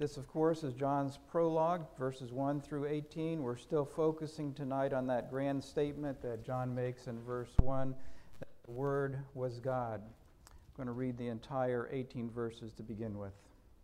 This, of course, is John's prologue, verses 1 through 18. We're still focusing tonight on that grand statement that John makes in verse 1, that the Word was God. I'm going to read the entire 18 verses to begin with.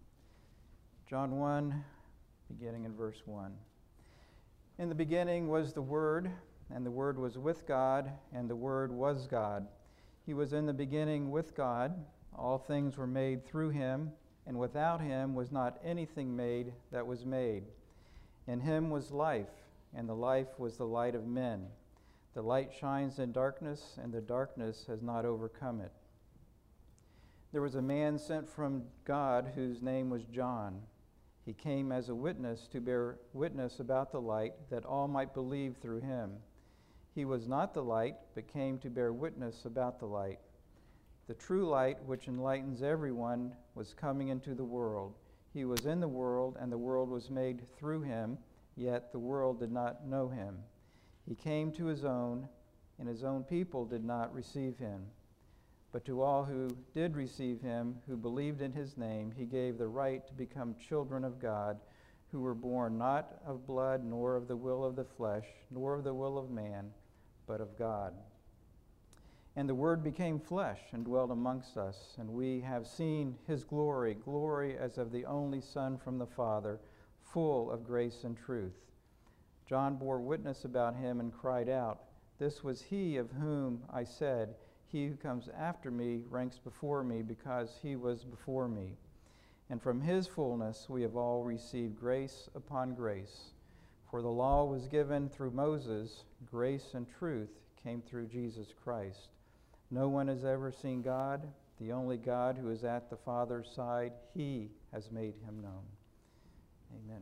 John 1, beginning in verse 1. In the beginning was the Word, and the Word was with God, and the Word was God. He was in the beginning with God. All things were made through him, and without him was not anything made that was made. In him was life, and the life was the light of men. The light shines in darkness, and the darkness has not overcome it. There was a man sent from God whose name was John. He came as a witness to bear witness about the light, that all might believe through him. He was not the light, but came to bear witness about the light. The true light, which enlightens everyone, was coming into the world. He was in the world, and the world was made through him, yet the world did not know him. He came to his own, and his own people did not receive him. But to all who did receive him, who believed in his name, he gave the right to become children of God, who were born not of blood, nor of the will of the flesh, nor of the will of man, but of God. And the Word became flesh and dwelt amongst us, and we have seen his glory, glory as of the only Son from the Father, full of grace and truth. John bore witness about him and cried out, "This was he of whom I said, 'He who comes after me ranks before me, because he was before me.' And from his fullness we have all received grace upon grace. For the law was given through Moses, grace and truth came through Jesus Christ. No one has ever seen God, the only God who is at the Father's side. He has made him known." Amen.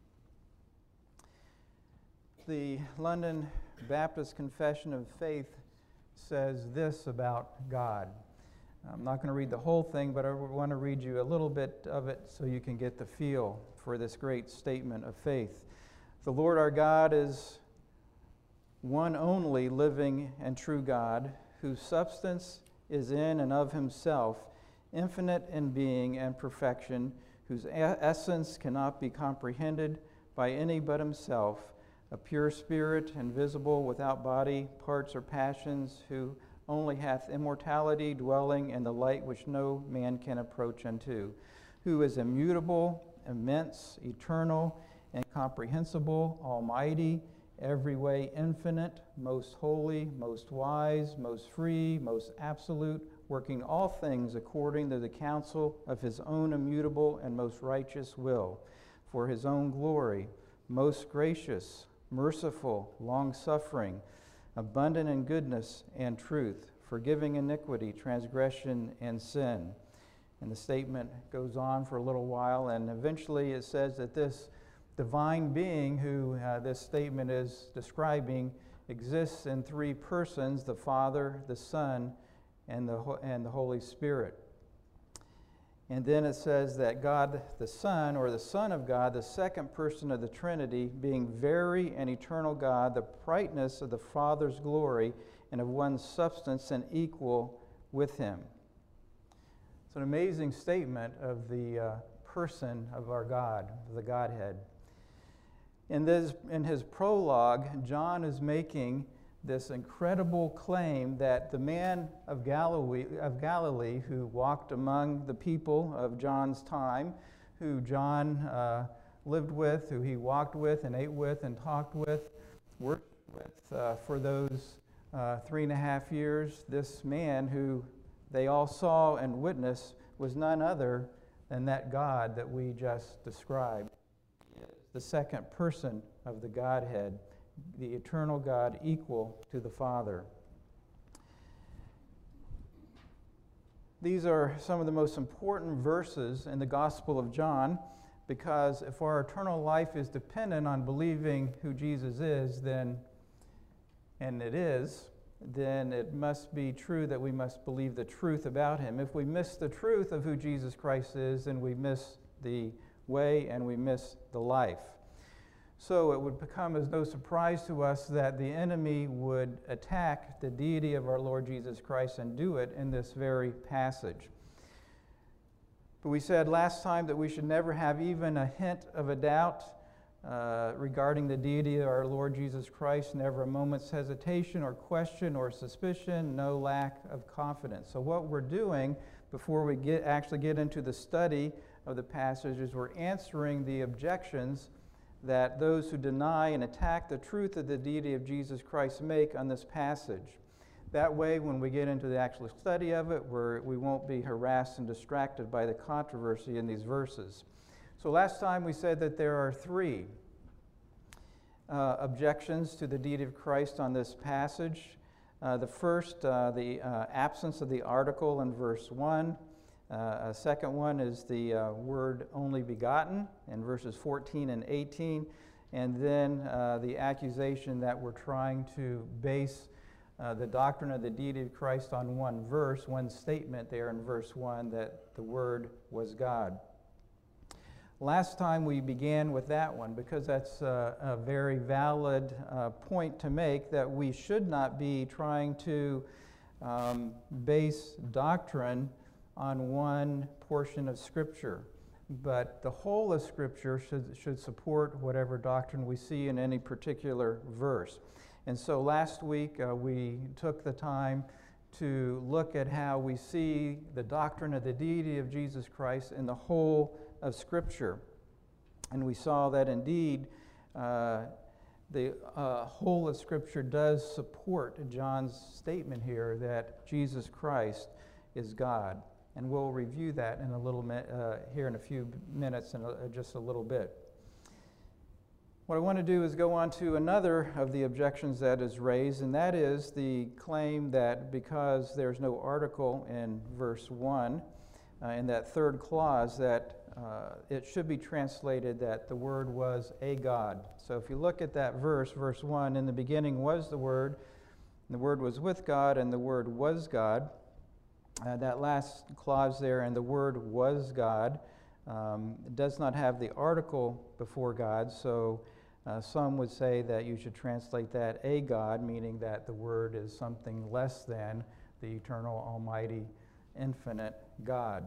The London Baptist Confession of Faith says this about God. I'm not going to read the whole thing, but I want to read you a little bit of it so you can get the feel for this great statement of faith. The Lord our God is one only living and true God, whose substance is in and of himself, infinite in being and perfection, whose essence cannot be comprehended by any but himself, a pure spirit, invisible, without body, parts, or passions, who only hath immortality, dwelling in the light which no man can approach unto, who is immutable, immense, eternal, incomprehensible, almighty, every way infinite, most holy, most wise, most free, most absolute, working all things according to the counsel of his own immutable and most righteous will, for his own glory, most gracious, merciful, long-suffering, abundant in goodness and truth, forgiving iniquity, transgression, and sin. And the statement goes on for a little while, and eventually it says that this divine being who this statement is describing exists in three persons: the Father, the Son, and the Holy Spirit. And then it says that God the Son, or the Son of God, the second person of the Trinity, being very and eternal God, the brightness of the Father's glory, and of one substance and equal with him. It's an amazing statement of the person of our God, the Godhead. In his prologue, John is making this incredible claim that the man of Galilee who walked among the people of John's time, who John lived with, who he walked with and ate with and talked with, worked with for those 3.5 years, this man who they all saw and witnessed was none other than that God that we just described. The second person of the Godhead, the eternal God equal to the Father. These are some of the most important verses in the Gospel of John, because if our eternal life is dependent on believing who Jesus is, then it must be true that we must believe the truth about him. If we miss the truth of who Jesus Christ is, then we miss the way and we miss the life. So it would become as no surprise to us that the enemy would attack the deity of our Lord Jesus Christ and do it in this very passage. But we said last time that we should never have even a hint of a doubt regarding the deity of our Lord Jesus Christ, never a moment's hesitation or question or suspicion, no lack of confidence. So what we're doing before we actually get into the study of the passage is we're answering the objections that those who deny and attack the truth of the deity of Jesus Christ make on this passage. That way, when we get into the actual study of it, we won't be harassed and distracted by the controversy in these verses. So last time we said that there are three objections to the deity of Christ on this passage. The first, the absence of the article in verse 1. A second one is the word only begotten in verses 14 and 18. And then the accusation that we're trying to base the doctrine of the deity of Christ on one verse, one statement there in verse 1, that the Word was God. Last time we began with that one because that's a very valid point to make, that we should not be trying to base doctrine on one portion of Scripture, but the whole of Scripture should support whatever doctrine we see in any particular verse. And so last week we took the time to look at how we see the doctrine of the deity of Jesus Christ in the whole of Scripture. And we saw that indeed the whole of Scripture does support John's statement here that Jesus Christ is God. And we'll review that in a little here in a few minutes and just a little bit. What I want to do is go on to another of the objections that is raised, and that is the claim that because there's no article in verse 1, in that third clause, that it should be translated that the Word was a God. So if you look at that verse 1, in the beginning was the Word, and the Word was with God, and the Word was God. That last clause there, and the Word was God, does not have the article before God, so some would say that you should translate that a God, meaning that the Word is something less than the eternal, almighty, infinite God.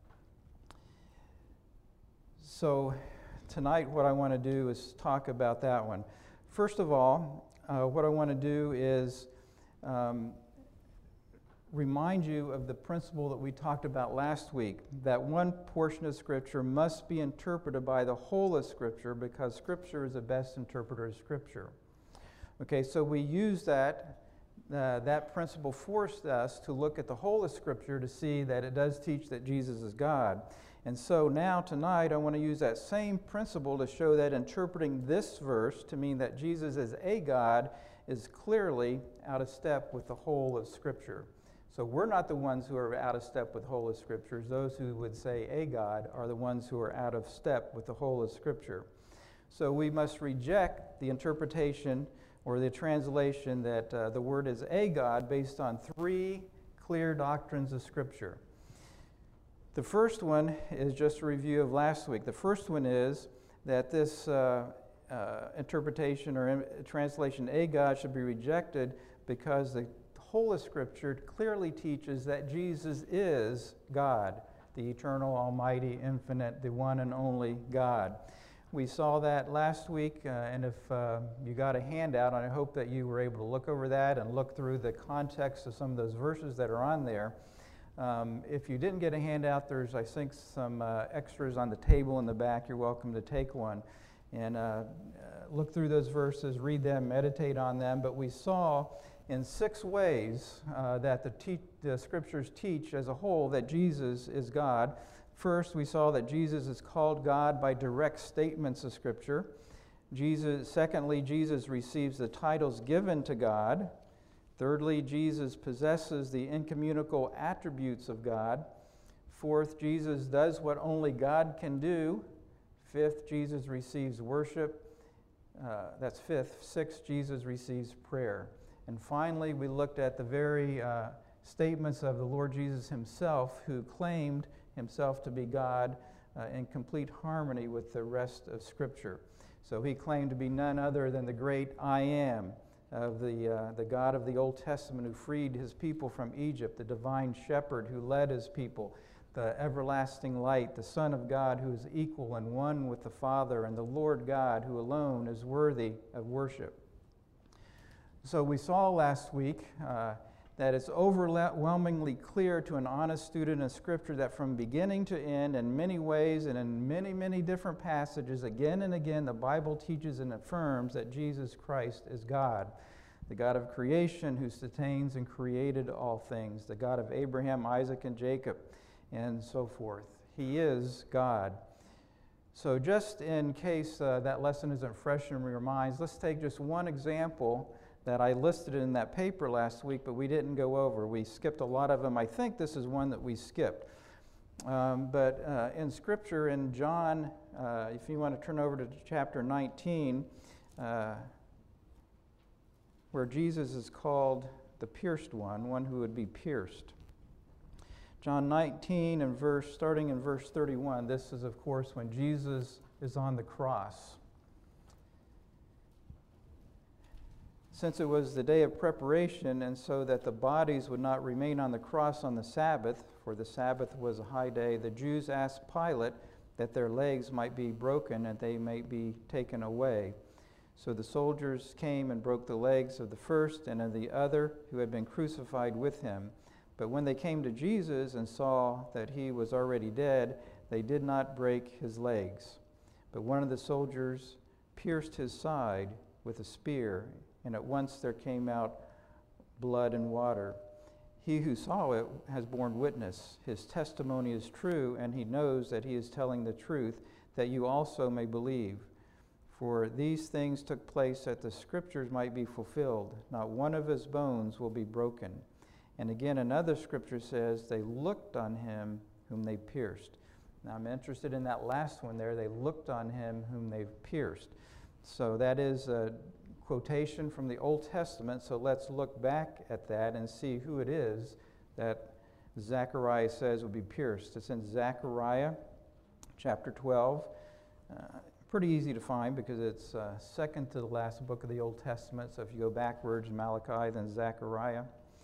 So tonight what I want to do is talk about that one. First of all, what I want to do is remind you of the principle that we talked about last week, that one portion of Scripture must be interpreted by the whole of Scripture because Scripture is the best interpreter of Scripture. Okay, so we use that principle forced us to look at the whole of Scripture to see that it does teach that Jesus is God. And so now tonight I want to use that same principle to show that interpreting this verse to mean that Jesus is a God is clearly out of step with the whole of Scripture. So we're not the ones who are out of step with the whole of Scripture. Those who would say a God are the ones who are out of step with the whole of Scripture. So we must reject the interpretation or the translation that the Word is a God based on three clear doctrines of Scripture. The first one is just a review of last week. The first one is that this interpretation or translation a God should be rejected because the whole of Scripture clearly teaches that Jesus is God, the eternal, almighty, infinite, the one and only God. We saw that last week, and if you got a handout, I hope that you were able to look over that and look through the context of some of those verses that are on there. If you didn't get a handout, there's, I think, some extras on the table in the back. You're welcome to take one and look through those verses, read them, meditate on them. But we saw in 6 ways that the Scriptures teach as a whole that Jesus is God. First, we saw that Jesus is called God by direct statements of Scripture. Secondly, Jesus receives the titles given to God. Thirdly, Jesus possesses the incommunicable attributes of God. Fourth, Jesus does what only God can do. Fifth, Jesus receives worship. That's fifth. Sixth, Jesus receives prayer. And finally, we looked at the very statements of the Lord Jesus himself, who claimed himself to be God in complete harmony with the rest of Scripture. So he claimed to be none other than the great I Am, of the God of the Old Testament who freed his people from Egypt, the divine shepherd who led his people, the everlasting light, the Son of God who is equal and one with the Father, and the Lord God who alone is worthy of worship. So we saw last week that it's overwhelmingly clear to an honest student of Scripture that from beginning to end, in many ways and in many, many different passages, again and again, the Bible teaches and affirms that Jesus Christ is God, the God of creation who sustains and created all things, the God of Abraham, Isaac, and Jacob, and so forth. He is God. So just in case that lesson isn't fresh in your minds, let's take just one example that I listed in that paper last week, but we didn't go over. We skipped a lot of them. I think this is one that we skipped. But in Scripture, in John, if you want to turn over to chapter 19, where Jesus is called the pierced one who would be pierced. John 19, and starting in verse 31, this is, of course, when Jesus is on the cross. Since it was the day of preparation, and so that the bodies would not remain on the cross on the Sabbath, for the Sabbath was a high day, the Jews asked Pilate that their legs might be broken and they might be taken away. So the soldiers came and broke the legs of the first and of the other who had been crucified with him. But when they came to Jesus and saw that he was already dead, they did not break his legs. But one of the soldiers pierced his side with a spear, and at once there came out blood and water. He who saw it has borne witness. His testimony is true, and he knows that he is telling the truth, that you also may believe. For these things took place that the Scriptures might be fulfilled. Not one of his bones will be broken. And again, another Scripture says, they looked on him whom they pierced. Now I'm interested in that last one there. They looked on him whom they pierced. So that is a quotation from the Old Testament, so let's look back at that and see who it is that Zechariah says will be pierced. It's in Zechariah chapter 12. Pretty easy to find because it's second to the last book of the Old Testament, so if you go backwards, Malachi, then Zechariah.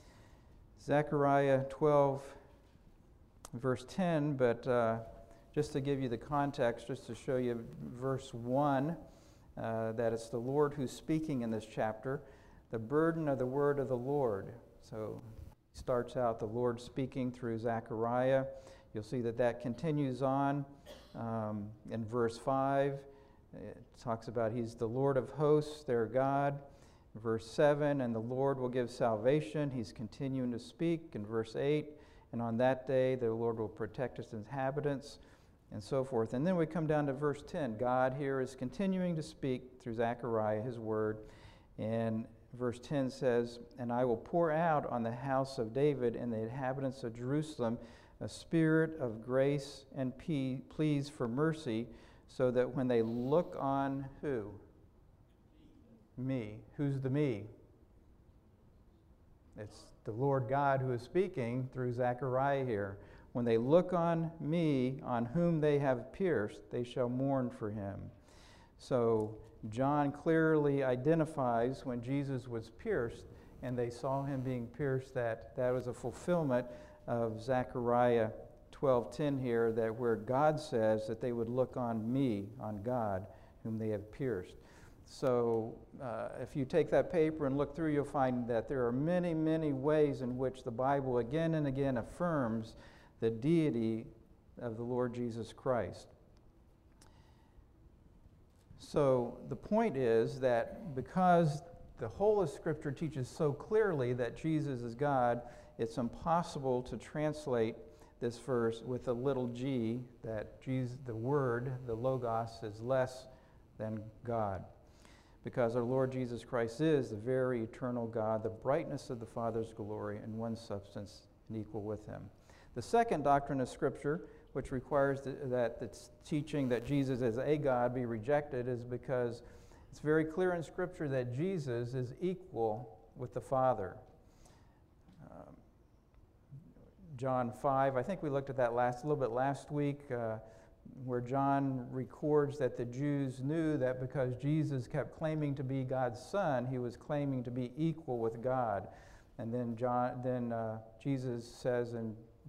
Zechariah 12, verse 10, but just to give you the context, just to show you verse 1, that it's the Lord who's speaking in this chapter, the burden of the word of the Lord. So it starts out the Lord speaking through Zechariah. You'll see that continues on in verse 5. It talks about he's the Lord of hosts, their God. Verse 7, and the Lord will give salvation. He's continuing to speak. In verse 8, and on that day the Lord will protect his inhabitants, and so forth. And then we come down to verse 10. God here is continuing to speak through Zechariah, his word. And verse 10 says, and I will pour out on the house of David and the inhabitants of Jerusalem a spirit of grace and pleas for mercy, so that when they look on who? Me. Who's the me? It's the Lord God who is speaking through Zechariah here. When they look on me, on whom they have pierced, they shall mourn for him. So John clearly identifies when Jesus was pierced and they saw him being pierced, that was a fulfillment of Zechariah 12:10 here, that where God says that they would look on me, on God, whom they have pierced. So if you take that paper and look through, you'll find that there are many, many ways in which the Bible again and again affirms the deity of the Lord Jesus Christ. So the point is that because the whole of Scripture teaches so clearly that Jesus is God, it's impossible to translate this verse with a little g, that Jesus, the Word, the Logos, is less than God. Because our Lord Jesus Christ is the very eternal God, the brightness of the Father's glory, and one substance and equal with him. The second doctrine of Scripture, which requires that the teaching that Jesus is a God be rejected, is because it's very clear in Scripture that Jesus is equal with the Father. John 5, I think we looked at that a little bit last week, where John records that the Jews knew that because Jesus kept claiming to be God's Son, he was claiming to be equal with God. And then Jesus says in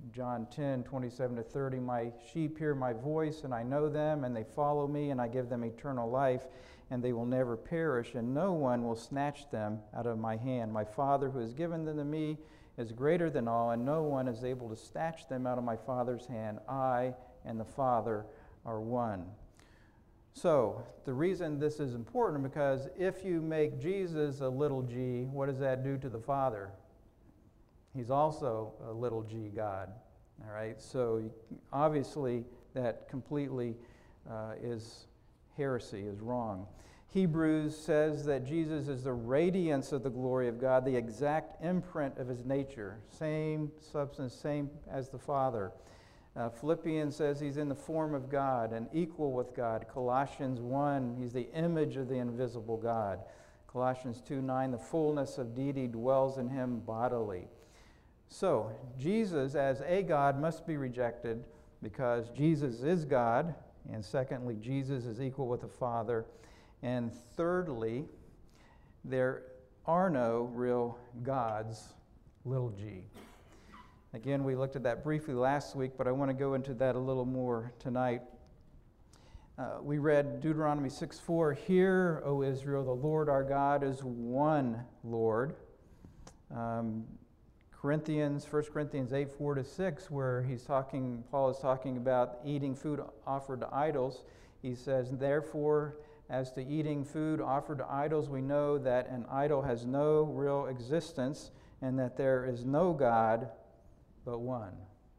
John 10:27-30, my sheep hear my voice, and I know them, and they follow me, and I give them eternal life, and they will never perish, and no one will snatch them out of my hand. My Father who has given them to me is greater than all, and no one is able to snatch them out of my Father's hand. I and the Father are one. So, the reason this is important, because if you make Jesus a little g, what does that do to the Father? He's also a little g God. All right? So, obviously, that completely is heresy, is wrong. Hebrews says that Jesus is the radiance of the glory of God, the exact imprint of his nature, same substance, same as the Father. Philippians says he's in the form of God and equal with God. Colossians 1, he's the image of the invisible God. Colossians 2:9, the fullness of deity dwells in him bodily. So, Jesus as a God must be rejected because Jesus is God, and secondly, Jesus is equal with the Father, and thirdly, there are no real gods, little g. Again, we looked at that briefly last week, but I want to go into that a little more tonight. We read Deuteronomy 6:4, "Hear, O Israel, the Lord our God is one Lord." 1 Corinthians 8:4-6, where Paul is talking about eating food offered to idols. He says, "Therefore, as to eating food offered to idols, we know that an idol has no real existence, and that there is no God but one."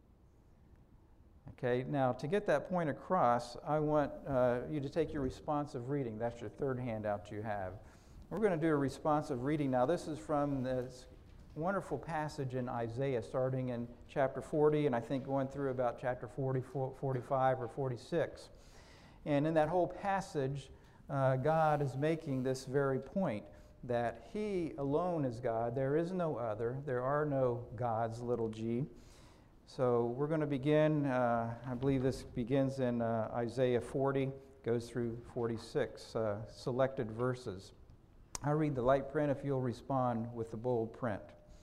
Okay, now to get that point across, I want you to take your responsive reading. That's your third handout you have. We're going to do a responsive reading now. This is from this wonderful passage in Isaiah, starting in chapter 40, and I think going through about chapter 40, 45, or 46. And in that whole passage, God is making this very point, that he alone is God. There is no other. There are no gods, little g. So we're going to begin, I believe this begins in Isaiah 40, goes through 46, selected verses. I'll read the light print if you'll respond with the bold print.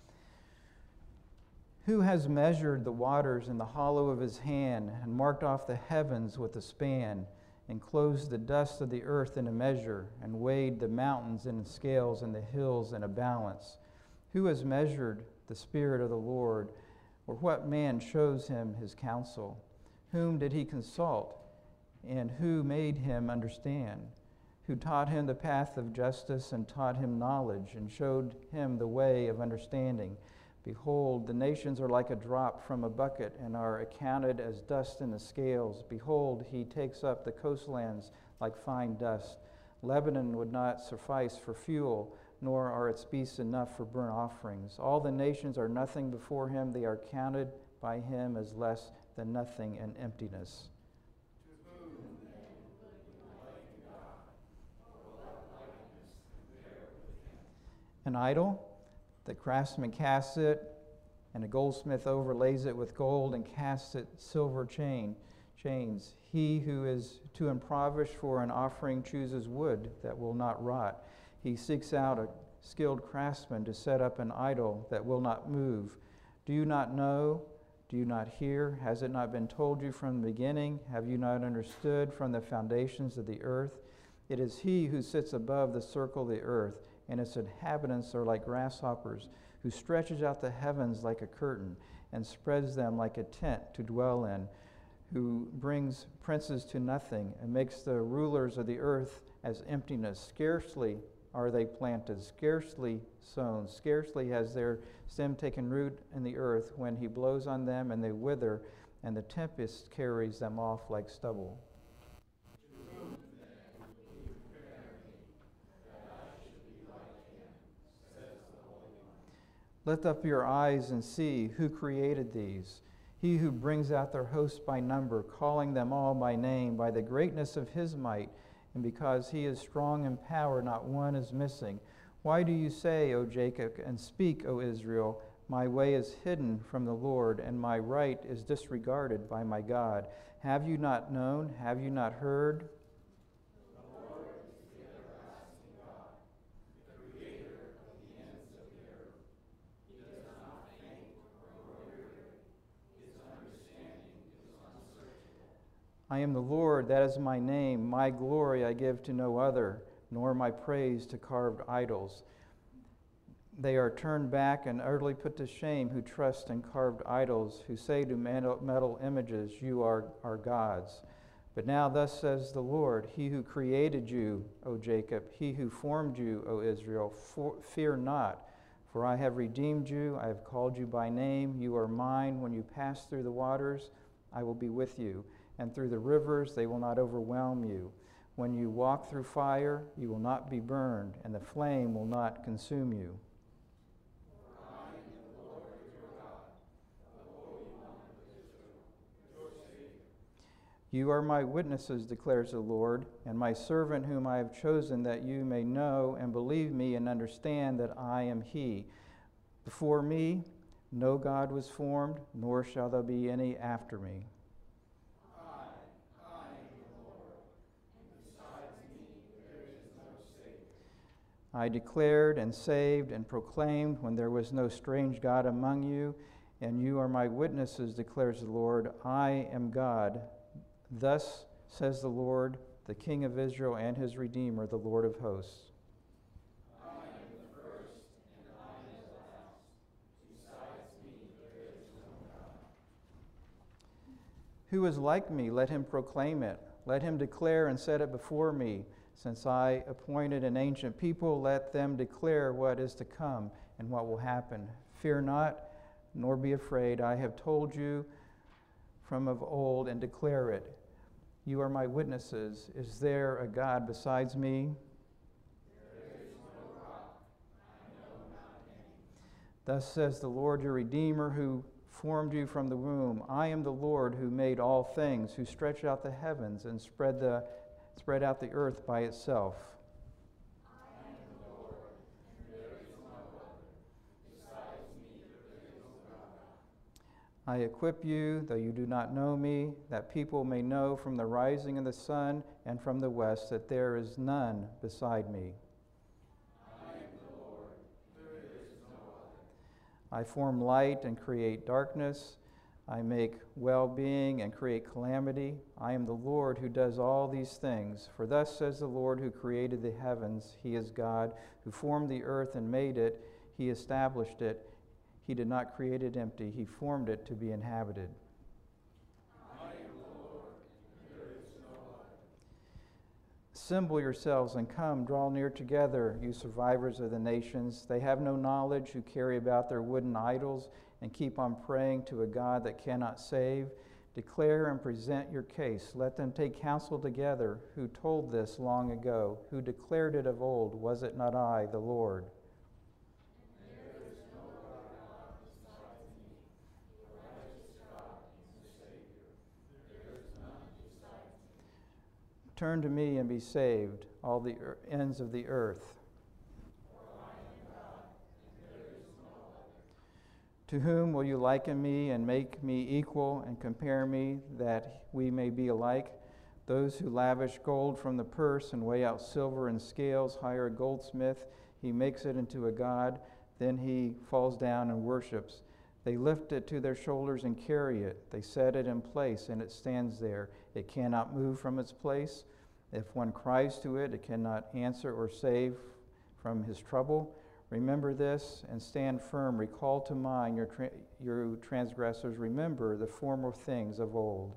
"Who has measured the waters in the hollow of his hand, and marked off the heavens with a span, enclosed the dust of the earth in a measure, and weighed the mountains in scales and the hills in a balance? Who has measured the Spirit of the Lord, or what man shows him his counsel? Whom did he consult, and who made him understand? Who taught him the path of justice, and taught him knowledge, and showed him the way of understanding? Behold, the nations are like a drop from a bucket, and are accounted as dust in the scales. Behold, he takes up the coastlands like fine dust. Lebanon would not suffice for fuel, nor are its beasts enough for burnt offerings. All the nations are nothing before him. They are counted by him as less than nothing and emptiness." An idol? The craftsman casts it, and a goldsmith overlays it with gold and casts it silver chains. He who is too impoverished for an offering chooses wood that will not rot. He seeks out a skilled craftsman to set up an idol that will not move. Do you not know? Do you not hear? Has it not been told you from the beginning? Have you not understood from the foundations of the earth? It is he who sits above the circle of the earth, and its inhabitants are like grasshoppers, who stretches out the heavens like a curtain, and spreads them like a tent to dwell in, who brings princes to nothing, and makes the rulers of the earth as emptiness. Scarcely are they planted, scarcely sown, scarcely has their stem taken root in the earth, when he blows on them and they wither, and the tempest carries them off like stubble. Lift up your eyes and see who created these. He who brings out their hosts by number, calling them all by name, by the greatness of his might, and because he is strong in power, not one is missing. Why do you say, O Jacob, and speak, O Israel, my way is hidden from the Lord, and my right is disregarded by my God? Have you not known? Have you not heard? I am the Lord, that is my name. My glory I give to no other, nor my praise to carved idols. They are turned back and utterly put to shame who trust in carved idols, who say to metal images, you are our gods. But now thus says the Lord, he who created you, O Jacob, he who formed you, O Israel, fear not, for I have redeemed you, I have called you by name, you are mine. When you pass through the waters, I will be with you, and through the rivers they will not overwhelm you. When you walk through fire, you will not be burned, and the flame will not consume you. You are my witnesses, declares the Lord, and my servant whom I have chosen, that you may know and believe me and understand that I am he. Before me no God was formed, nor shall there be any after me. I am the Lord, and besides me there is no Savior. I declared and saved and proclaimed when there was no strange God among you, and you are my witnesses, declares the Lord. I am God. Thus says the Lord, the King of Israel and his Redeemer, the Lord of hosts. I am the first and I am the last. Besides me there is no God. Who is like me? Let him proclaim it. Let him declare and set it before me. Since I appointed an ancient people, let them declare what is to come and what will happen. Fear not, nor be afraid. I have told you from of old and declare it. You are my witnesses. Is there a God besides me? There is no rock. I know not any. Thus says the Lord your Redeemer, who formed you from the womb. I am the Lord who made all things, who stretched out the heavens and spread out the earth by itself. I am the Lord, and there is no other. Besides me there is no God. I equip you, though you do not know me, that people may know from the rising of the sun and from the west that there is none beside me. I am the Lord, there is no other. I form light and create darkness. I make well-being and create calamity. I am the Lord who does all these things. For thus says the Lord who created the heavens, he is God, who formed the earth and made it, he established it. He did not create it empty. He formed it to be inhabited. I am the Lord, and there is no other. Assemble yourselves and come, draw near together, you survivors of the nations. They have no knowledge who carry about their wooden idols and keep on praying to a God that cannot save. Declare and present your case. Let them take counsel together. Who told this long ago? Who declared it of old? Was it not I, the Lord? Turn to me and be saved, all the ends of the earth. To whom will you liken me and make me equal and compare me that we may be alike? Those who lavish gold from the purse and weigh out silver in scales hire a goldsmith. He makes it into a god. Then he falls down and worships. They lift it to their shoulders and carry it. They set it in place and it stands there. It cannot move from its place. If one cries to it, it cannot answer or save from his trouble. Remember this and stand firm. Recall to mind your transgressors. Remember the former things of old.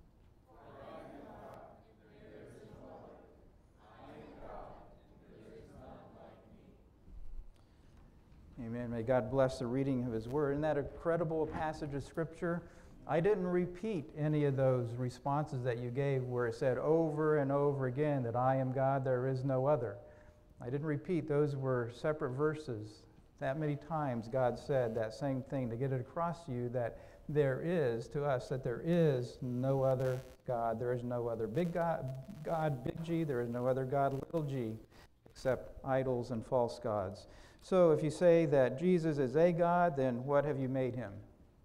Amen. May God bless the reading of his word. Isn't that a credible passage of Scripture? I didn't repeat any of those responses that you gave where it said over and over again that I am God, there is no other. I didn't repeat. Those were separate verses. That many times God said that same thing to get it across to you that there is, to us, that there is no other God. There is no other big God, big G. There is no other God, little g, except idols and false gods. So if you say that Jesus is a God, then what have you made him?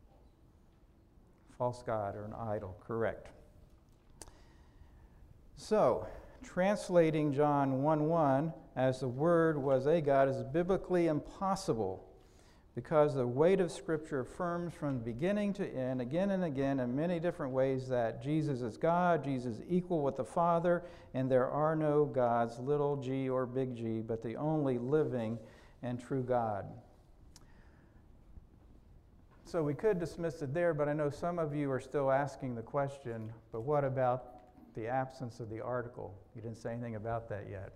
False god or an idol, correct. So, translating John 1:1 as the Word was a God is biblically impossible. because the weight of Scripture affirms from beginning to end, again and again, in many different ways, that Jesus is God, Jesus is equal with the Father, and there are no gods, little g or big G, but the only living and true God. So we could dismiss it there, but I know some of you are still asking the question, but what about the absence of the article? You didn't say anything about that yet.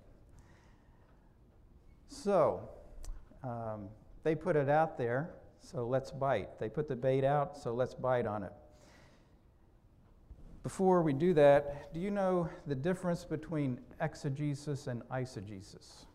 So, they put it out there, so let's bite. They put the bait out, so let's bite on it. Before we do that, do you know the difference between exegesis and eisegesis?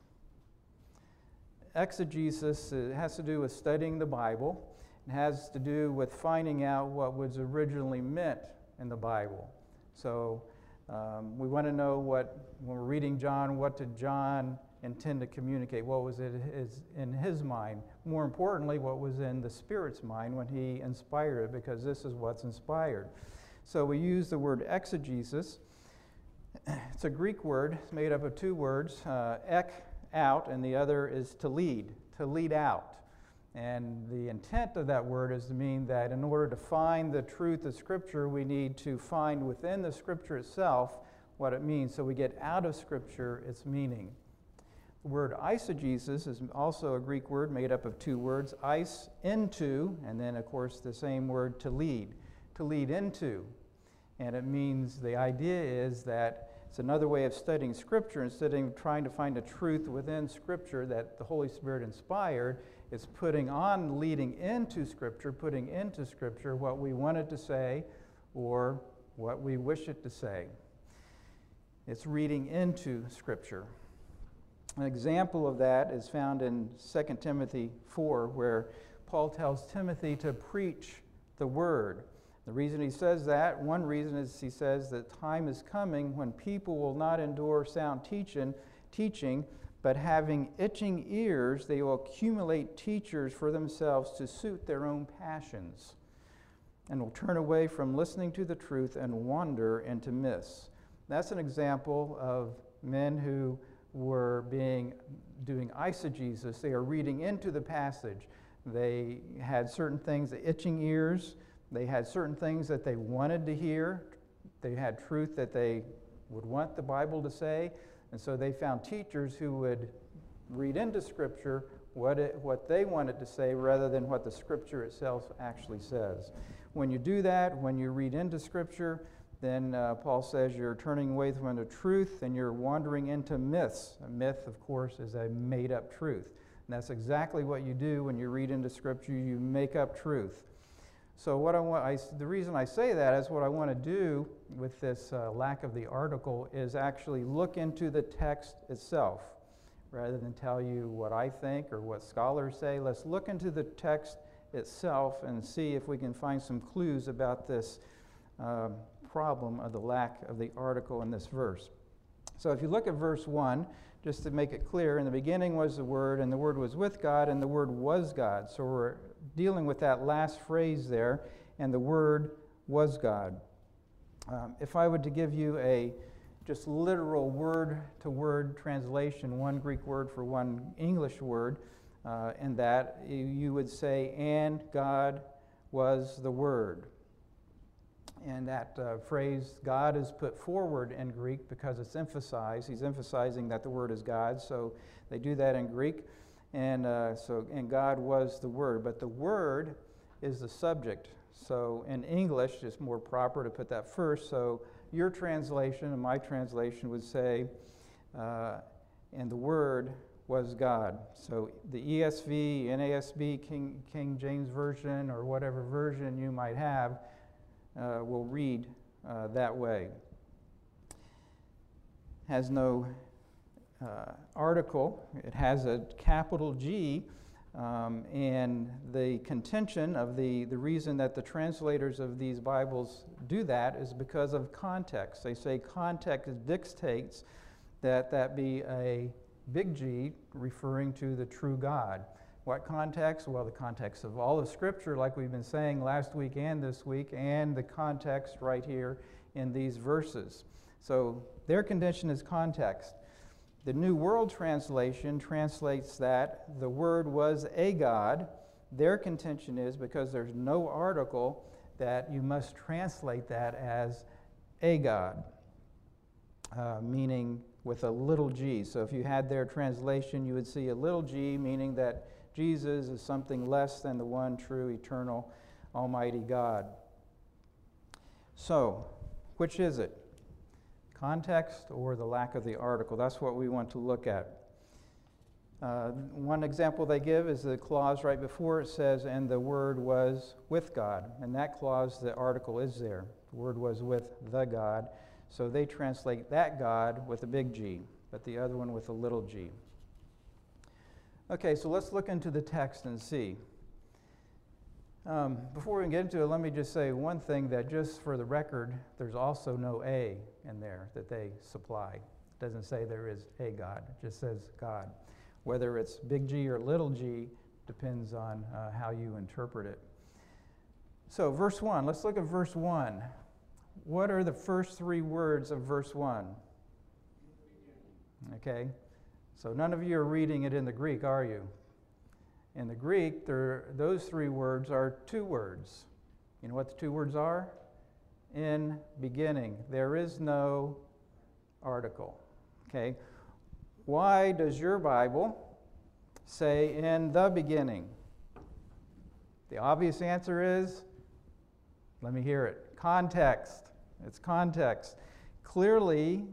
Exegesis has to do with studying the Bible. It has to do with finding out what was originally meant in the Bible. So we want to know when we're reading John, what did John intend to communicate? What was it in his mind? More importantly, what was in the Spirit's mind when he inspired it, because this is what's inspired. So we use the word exegesis. It's a Greek word. It's made up of two words, ek, out, and the other is to lead out. And the intent of that word is to mean that in order to find the truth of Scripture, we need to find within the Scripture itself what it means. So we get out of Scripture its meaning. The word eisegesis is also a Greek word made up of two words, eis, into, and then, of course, the same word to lead into. And it means, the idea is that it's another way of studying Scripture. Instead of trying to find a truth within Scripture that the Holy Spirit inspired, it's putting into Scripture what we want it to say or what we wish it to say. It's reading into Scripture. An example of that is found in 2 Timothy 4, where Paul tells Timothy to preach the Word. The reason he says that, one reason is he says that time is coming when people will not endure sound teaching, but having itching ears, they will accumulate teachers for themselves to suit their own passions, and will turn away from listening to the truth and wander into myths. That's an example of men who were doing eisegesis. They are reading into the passage. They had certain things, the itching ears. They had certain things that they wanted to hear. They had truth that they would want the Bible to say. And so they found teachers who would read into Scripture what they wanted to say rather than what the Scripture itself actually says. When you do that, when you read into Scripture, then Paul says you're turning away from the truth and you're wandering into myths. A myth, of course, is a made-up truth. And that's exactly what you do when you read into Scripture. You make up truth. So the reason I say that is what I want to do with this lack of the article is actually look into the text itself. Rather than tell you what I think or what scholars say, let's look into the text itself and see if we can find some clues about this problem of the lack of the article in this verse. So if you look at verse 1, just to make it clear, in the beginning was the Word, and the Word was with God, and the Word was God. So we're dealing with that last phrase there, and the Word was God. If I were to give you a just literal word-to-word translation, one Greek word for one English word, in that you would say, and God was the Word. And that phrase, God, is put forward in Greek because it's emphasized. He's emphasizing that the Word is God, so they do that in Greek. And God was the Word, but the Word is the subject. So in English, it's more proper to put that first. So your translation and my translation would say, and the Word was God. So the ESV, NASB, King James Version, or whatever version you might have, will read that way. Has no article. It has a capital G, and the contention of the reason that the translators of these Bibles do that is because of context. They say context dictates that be a big G referring to the true God. What context? Well, the context of all of Scripture, like we've been saying last week and this week, and the context right here in these verses. So their contention is context. The New World Translation translates that the Word was a God, their contention is because there's no article that you must translate that as a God, meaning with a little g. So if you had their translation, you would see a little g, meaning that Jesus is something less than the one true, eternal, almighty God. So, which is it? Context or the lack of the article? That's what we want to look at. One example they give is the clause right before it says, and the Word was with God. And that clause, the article is there. The Word was with the God. So they translate that God with a big G, but the other one with a little g. Okay, so let's look into the text and see. Before we get into it, let me just say one thing, that just for the record, there's also no a in there that they supply. It doesn't say there is a God. It just says God. Whether it's big G or little g depends on how you interpret it. So verse 1, let's look at verse 1. What are the first three words of verse 1? Okay, so none of you are reading it in the Greek, are you? In the Greek, those three words are two words. You know what the two words are? In beginning. There is no article. Okay, why does your Bible say in the beginning? The obvious answer is, let me hear it, context. It's context. Clearly,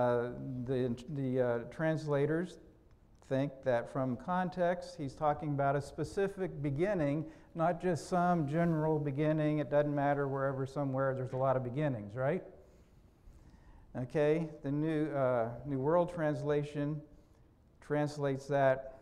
the translators think that from context, he's talking about a specific beginning, not just some general beginning. It doesn't matter wherever, somewhere, there's a lot of beginnings, right? Okay, the New World Translation translates that.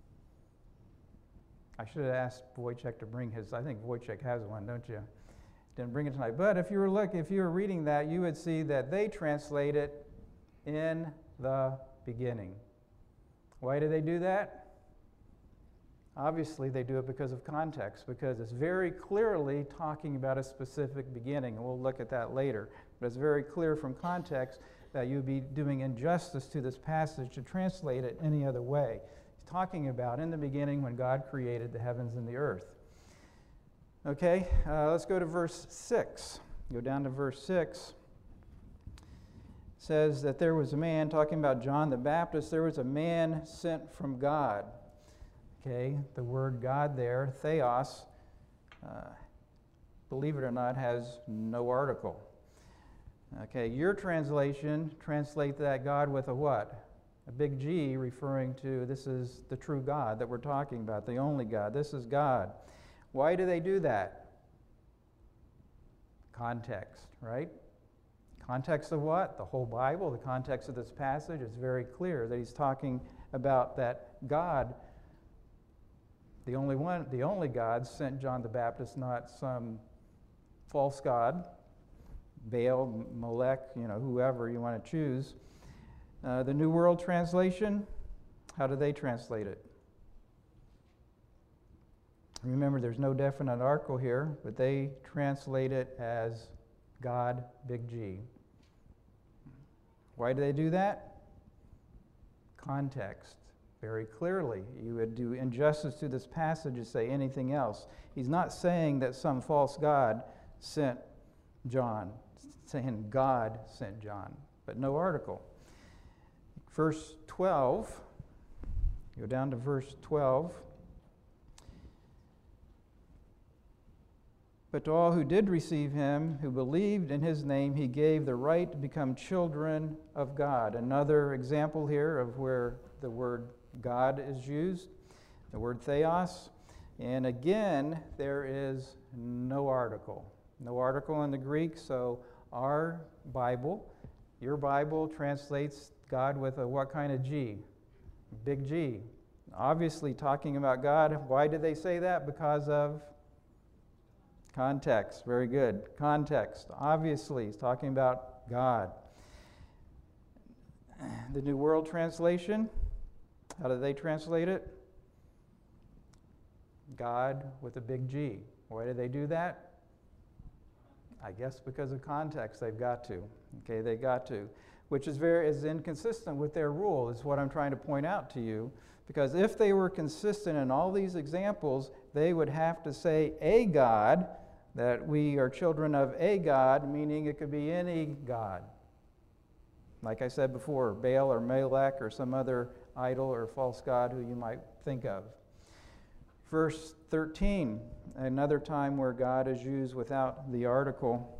I should have asked Wojciech to bring his. I think Wojciech has one, don't you? Didn't bring it tonight. But if you were reading that, you would see that they translate it in the beginning. Why do they do that? Obviously, they do it because of context, because it's very clearly talking about a specific beginning, and we'll look at that later. But it's very clear from context that you'd be doing injustice to this passage to translate it any other way. He's talking about in the beginning when God created the heavens and the earth. Okay, let's go to verse 6. Go down to verse 6. It says that there was a man, talking about John the Baptist, there was a man sent from God. Okay, the word God there, theos, believe it or not, has no article. Okay, your translation, translate that God with a what? A big G, referring to this is the true God that we're talking about, the only God. This is God. Why do they do that? Context, right? Context of what? The whole Bible, the context of this passage is very clear that he's talking about that God, the only God, sent John the Baptist, not some false god, Baal, Molech, whoever you want to choose. The New World Translation, how do they translate it? Remember, there's no definite article here, but they translate it as God, big G. Why do they do that? Context. Very clearly. You would do injustice to this passage to say anything else. He's not saying that some false god sent John, saying God sent John, but no article. Verse 12, go down to verse 12. But to all who did receive him, who believed in his name, he gave the right to become children of God. Another example here of where the word God is used, the word theos. And again, there is no article. No article in the Greek, so our Bible, your Bible, translates God with a what kind of G? Big G. Obviously talking about God. Why did they say that? Because of context. Very good. Context. Obviously, he's talking about God. The New World Translation, how do they translate it? God with a big G. Why do they do that? I guess because of context, they've got to. Okay, they got to. Which is inconsistent with their rule, is what I'm trying to point out to you. Because if they were consistent in all these examples, they would have to say a God, that we are children of a God, meaning it could be any God. Like I said before, Baal or Molech or some other idol or false god who you might think of. Verse 13, another time where God is used without the article.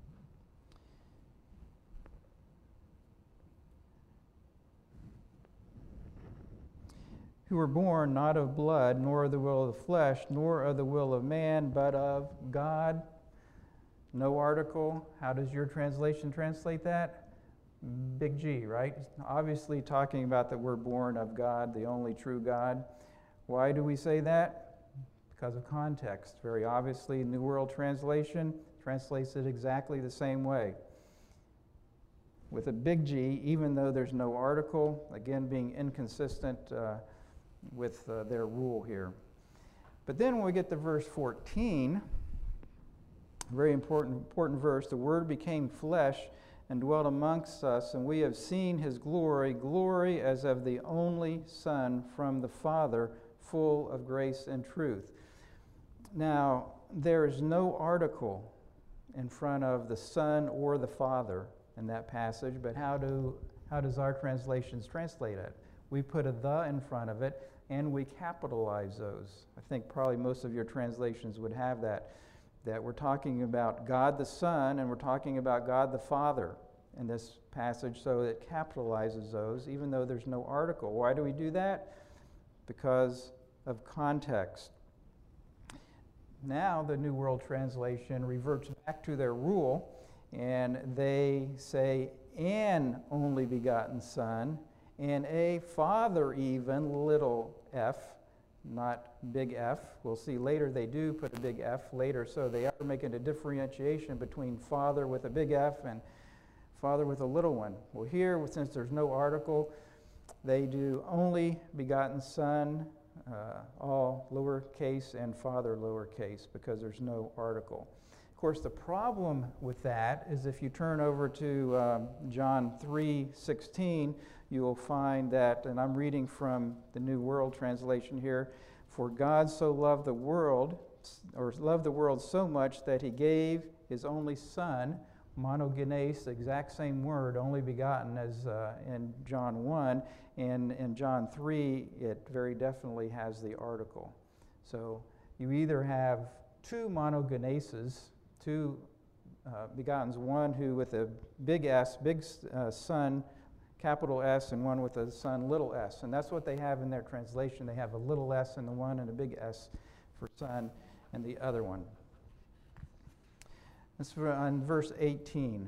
Who were born not of blood, nor of the will of the flesh, nor of the will of man, but of God. No article. How does your translation translate that? Big G, right? Obviously talking about that we're born of God, the only true God. Why do we say that? Because of context. Very obviously, New World Translation translates it exactly the same way. With a big G, even though there's no article, again being inconsistent with their rule here. But then when we get to verse 14, very important verse, the Word became flesh and dwelt amongst us, and we have seen his glory, glory as of the only Son from the Father, full of grace and truth. Now, there is no article in front of the Son or the Father in that passage, but how does our translations translate it? We put a "the" in front of it, and we capitalize those. I think probably most of your translations would have that we're talking about God the Son and we're talking about God the Father in this passage, so it capitalizes those, even though there's no article. Why do we do that? Because of context. Now the New World Translation reverts back to their rule, and they say an only begotten Son, and a Father even, little f, not big F. We'll see later they do put a big F later, so they are making a differentiation between Father with a big F and Father with a little one. Well, here, since there's no article, they do only begotten Son, all lowercase, and Father lowercase, because there's no article. Of course, the problem with that is if you turn over to John 3:16, you will find that, and I'm reading from the New World Translation here, for God so loved the world, or loved the world so much that he gave his only Son, monogenes, the exact same word, only begotten as in John 1, and in John 3, it very definitely has the article. So you either have two monogeneses, two begottens, one who with a big S, big Son, capital S, and one with a Son, little s. And that's what they have in their translation. They have a little s in the one and a big S for Son in the other one. That's on verse 18.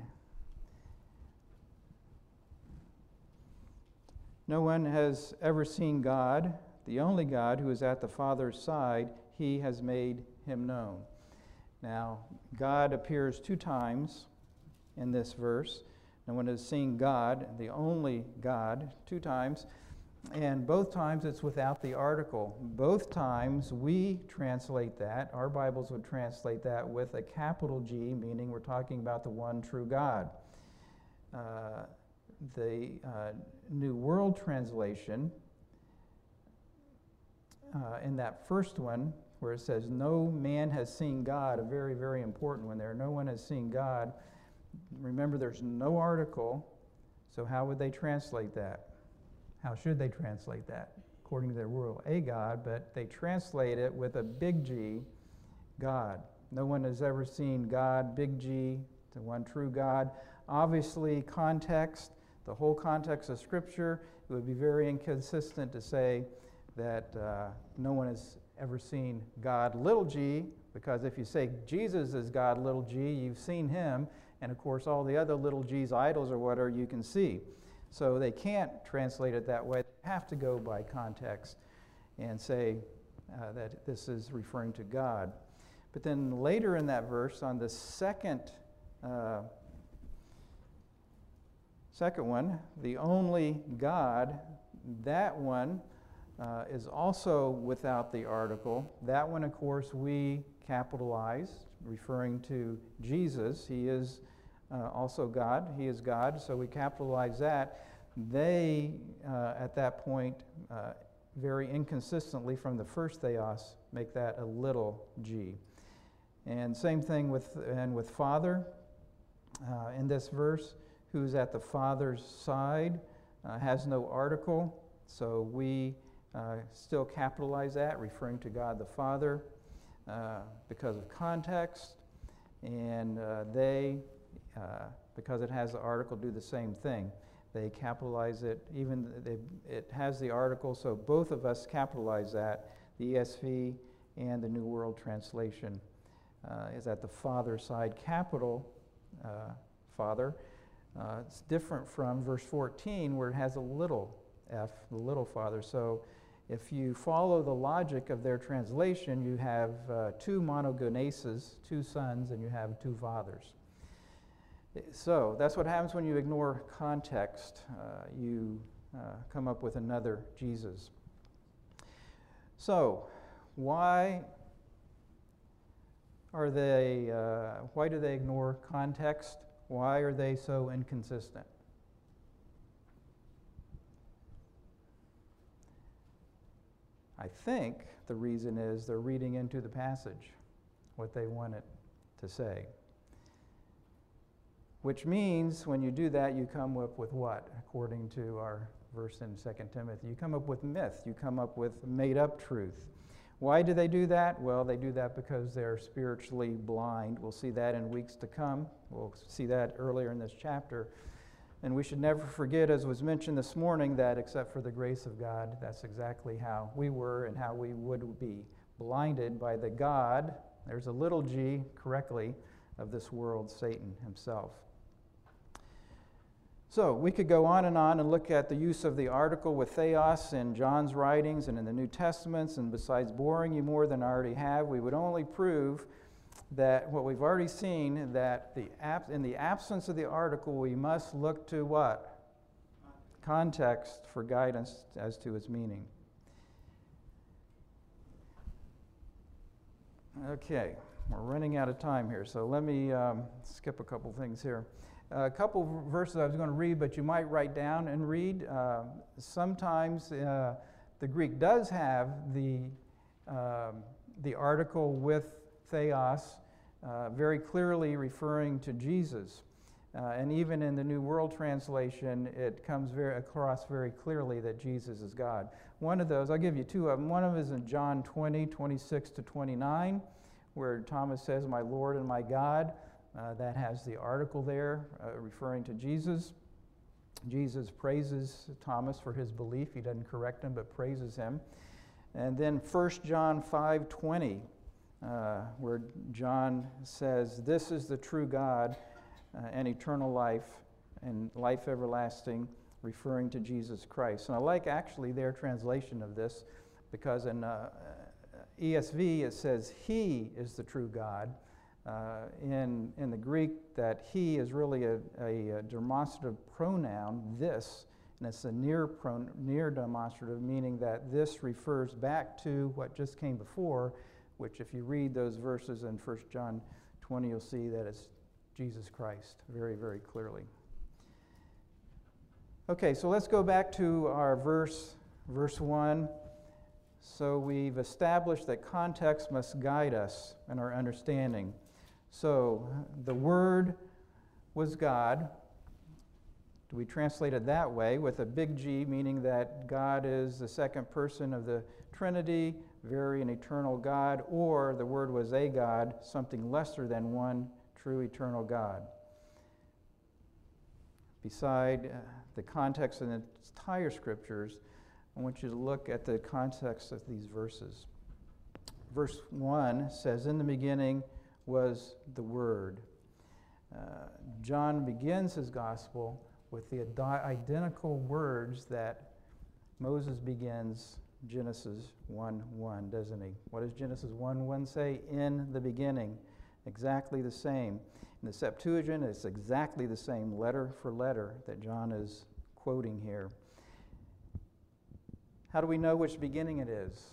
No one has ever seen God, the only God who is at the Father's side. He has made him known. Now, God appears two times in this verse. No one has seen God, the only God, two times. And both times it's without the article. Both times we translate that, our Bibles would translate that with a capital G, meaning we're talking about the one true God. The New World Translation, in that first one, where it says, no man has seen God, a very, very important one there. No one has seen God. Remember, there's no article, so how would they translate that? How should they translate that? According to their rule, a God, but they translate it with a big G, God. No one has ever seen God, big G, the one true God. Obviously, context, the whole context of Scripture, it would be very inconsistent to say that no one has ever seen God, little g, because if you say Jesus is God, little g, you've seen him, and of course all the other little g's, idols or whatever, you can see. So they can't translate it that way. They have to go by context and say that this is referring to God. But then later in that verse, on the second one, the only God, that one is also without the article. That one, of course, we capitalize, referring to Jesus. He is also God. He is God, so we capitalize that. They, at that point, very inconsistently from the first theos, make that a little g. And same thing with Father. In this verse, who's at the Father's side, has no article, so we still capitalize that, referring to God the Father because of context. And they, because it has the article, do the same thing. They capitalize it, it has the article, so both of us capitalize that. The ESV and the New World Translation is at the Father side, capital Father. It's different from verse 14 where it has a little f, the little Father. So if you follow the logic of their translation, you have two monogenesis, two sons, and you have two fathers. So that's what happens when you ignore context. You come up with another Jesus. So why do they ignore context? Why are they so inconsistent? I think the reason is they're reading into the passage what they want it to say. Which means when you do that, you come up with what? According to our verse in 2 Timothy, you come up with myth. You come up with made-up truth. Why do they do that? Well, they do that because they're spiritually blind. We'll see that in weeks to come. We'll see that earlier in this chapter. And we should never forget, as was mentioned this morning, that except for the grace of God, that's exactly how we were and how we would be blinded by the God, there's a little g correctly, of this world, Satan himself. So we could go on and look at the use of the article with theos in John's writings and in the New Testaments, and besides boring you more than I already have, we would only prove that what we've already seen, that in the absence of the article, we must look to what? Context for guidance as to its meaning. Okay, we're running out of time here, so let me skip a couple things here. A couple verses I was going to read, but you might write down and read. Sometimes the Greek does have the article with theos, very clearly referring to Jesus. And even in the New World Translation, it comes across very clearly that Jesus is God. One of those, I'll give you two of them. One of them is in John 20, 26 to 29, where Thomas says, "My Lord and my God." That has the article there referring to Jesus. Jesus praises Thomas for his belief. He doesn't correct him, but praises him. And then 1 John 5:20, where John says, "This is the true God and eternal life and life everlasting," referring to Jesus Christ. And I like actually their translation of this, because in ESV it says, "He is the true God." In the Greek, that he is really a demonstrative pronoun, this, and it's a near demonstrative, meaning that this refers back to what just came before, which if you read those verses in 1 John 20, you'll see that it's Jesus Christ very, very clearly. Okay, so let's go back to our verse 1. So we've established that context must guide us in our understanding. So the Word was God. We translate it that way with a big G, meaning that God is the second person of the Trinity, very and eternal God, or the Word was a God, something lesser than one true eternal God. Beside the context of the entire Scriptures, I want you to look at the context of these verses. Verse 1 says, "In the beginning was the Word." John begins his gospel with the identical words that Moses begins Genesis 1:1, doesn't he? What does Genesis 1:1 say? In the beginning. Exactly the same. In the Septuagint, it's exactly the same, letter for letter, that John is quoting here. How do we know which beginning it is?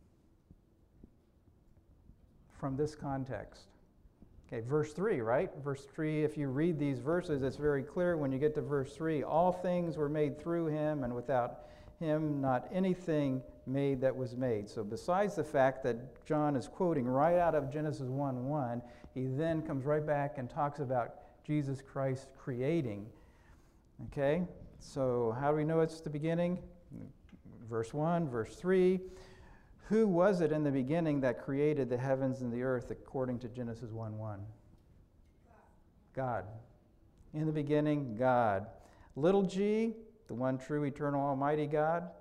From this context. Okay, verse 3, right? Verse 3, if you read these verses, it's very clear when you get to verse 3, all things were made through him, and without him not anything made that was made. So besides the fact that John is quoting right out of Genesis 1:1, he then comes right back and talks about Jesus Christ creating. Okay? So how do we know it's the beginning? Verse 1, verse 3. Who was it in the beginning that created the heavens and the earth according to Genesis 1:1? God. In the beginning, God. Little g, the one true, eternal, almighty God.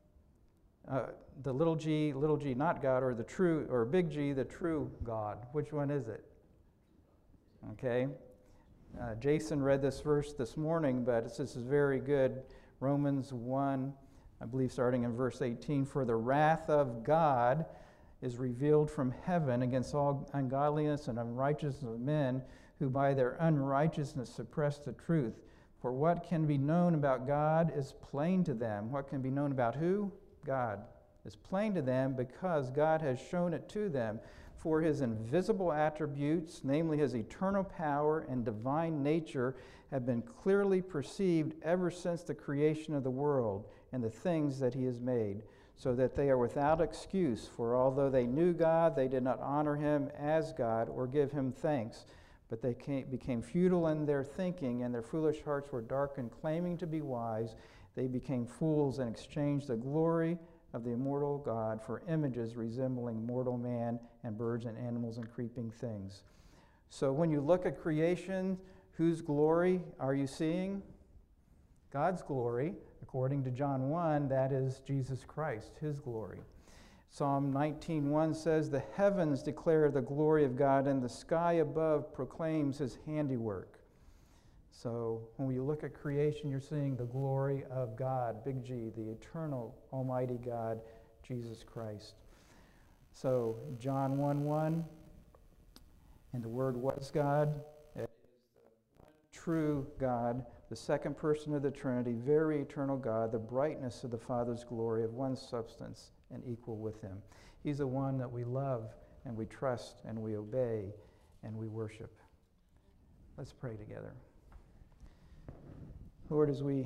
The little g, not God, or the true, or big G, the true God. Which one is it? Okay. Jason read this verse this morning, but this is very good. Romans 1, I believe starting in verse 18. For the wrath of God is revealed from heaven against all ungodliness and unrighteousness of men who by their unrighteousness suppress the truth. For what can be known about God is plain to them. What can be known about who? God. Is plain to them because God has shown it to them. For his invisible attributes, namely his eternal power and divine nature, have been clearly perceived ever since the creation of the world and the things that he has made, so that they are without excuse. For although they knew God, they did not honor him as God or give him thanks, but they became futile in their thinking, and their foolish hearts were darkened. Claiming to be wise, they became fools and exchanged the glory of the immortal God for images resembling mortal man and birds and animals and creeping things. So when you look at creation, whose glory are you seeing? God's glory. According to John 1, that is Jesus Christ, his glory. Psalm 19:1 says, the heavens declare the glory of God, and the sky above proclaims his handiwork. So when you look at creation, you're seeing the glory of God, big G, the eternal almighty God, Jesus Christ. So John 1:1, and the Word was God. It is the one true God, the second person of the Trinity, very eternal God, the brightness of the Father's glory, of one substance and equal with him. He's the one that we love and we trust and we obey and we worship. Let's pray together. Lord, as we